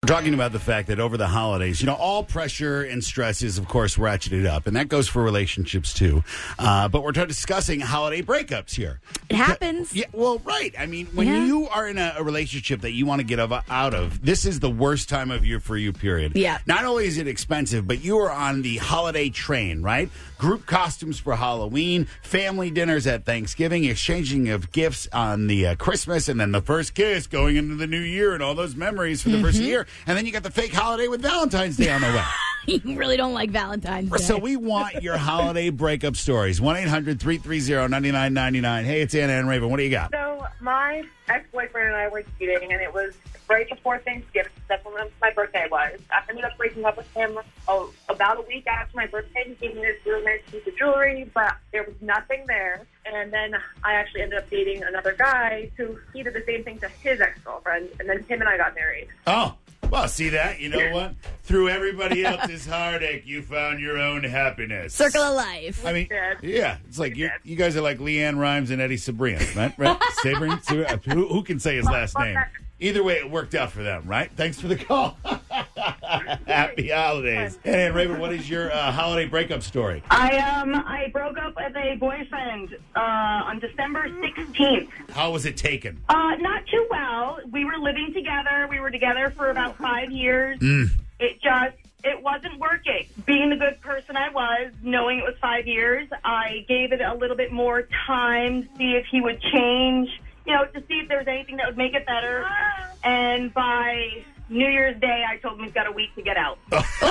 Talking about the fact that over the holidays, all pressure and stress is, of course, ratcheted up, and that goes for relationships too. But we're discussing holiday breakups here. It happens. Yeah, well, right. I mean, when you are in a relationship that you want to get out of, this is the worst time of year for you, period. Yeah. Not only is it expensive, but you are on the holiday train, right? Group costumes for Halloween, family dinners at Thanksgiving, exchanging of gifts on the Christmas, and then the first kiss going into the new year and all those memories for the first year. And then you got the fake holiday with Valentine's Day on the way. You really don't like Valentine's Day. So we want your holiday breakup stories. 1-800-330-9999. Hey, it's Anna and Raven. What do you got? So my ex-boyfriend and I were dating, and it was right before Thanksgiving. That's when my birthday was. I ended up breaking up with him about a week after my birthday. He gave me this really nice piece of jewelry, but there was nothing there. And then I actually ended up dating another guy who he did the same thing to his ex-girlfriend, and then him and I got married. Oh, well, see that? You know what? Through everybody else's heartache, you found your own happiness. Circle of life. I mean, yeah, it's like you guys are like Leanne Rimes and Eddie Cibrian, right? Cibrian? Who can say his last name? Either way, it worked out for them, right? Thanks for the call. Happy holidays. And Raven, what is your holiday breakup story? I broke up with a boyfriend on December 16th. How was it taken? Not too well. We were living together. We were together for about 5 years. It wasn't working. Being the good person I was, knowing it was 5 years, I gave it a little bit more time to see if he would change, to see if there was anything that would make it better. And by New Year's Day, I told him he's got a week to get out.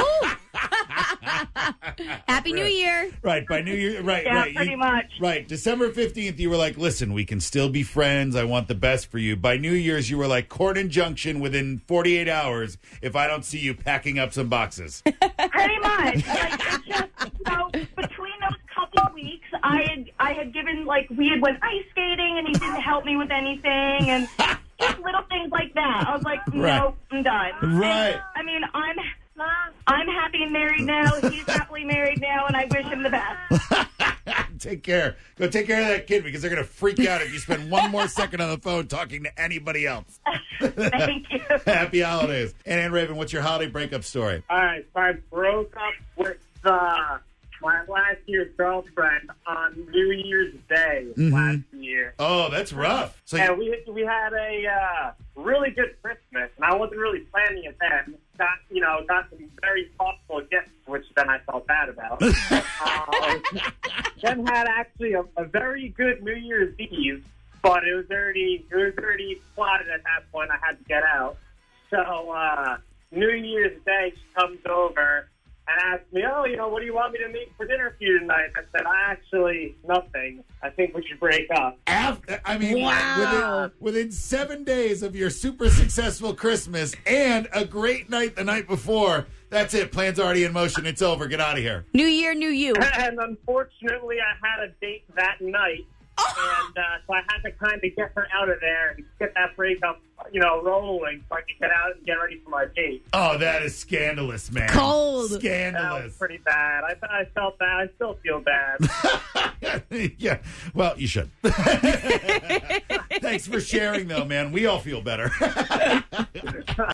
Happy New Year. Right, by New Year, right. Yeah, right. pretty much. Right, December 15th, you were like, listen, we can still be friends. I want the best for you. By New Year's, you were like, court injunction within 48 hours if I don't see you packing up some boxes. Pretty much. It's just, between those couple of weeks, I had given, we had went ice skating, and he didn't help me with anything, and just little things like that. I was like, no, I'm done. Right. And, I'm happy and married now. He's happily married now, and I wish him the best. Take care. Go take care of that kid because they're going to freak out if you spend one more second on the phone talking to anybody else. Thank you. Happy holidays. And Raven, what's your holiday breakup story? All right, so I broke up with my last year's girlfriend on New Year's Day last year. Oh, that's rough. So and we had a really good Christmas, and I wasn't really planning it then. Got some very thoughtful gifts, which then I felt bad about. Then had actually a very good New Year's Eve, but it was already plotted at that point. I had to get out. So New Year's Day, she comes over and asked me, what do you want me to make for dinner for you tonight? I said, actually, nothing. I think we should break up. Wow. Within 7 days of your super successful Christmas and a great night the night before, that's it. Plan's already in motion. It's over. Get out of here. New year, new you. And unfortunately, I had a date that night. And so I had to kind of get her out of there and get that breakup, rolling so I could get out and get ready for my date. Oh, that is scandalous, man. Cold. That Scandalous. was pretty bad. I felt bad. I still feel bad. Yeah. Well, you should. Thanks for sharing, though, man. We all feel better.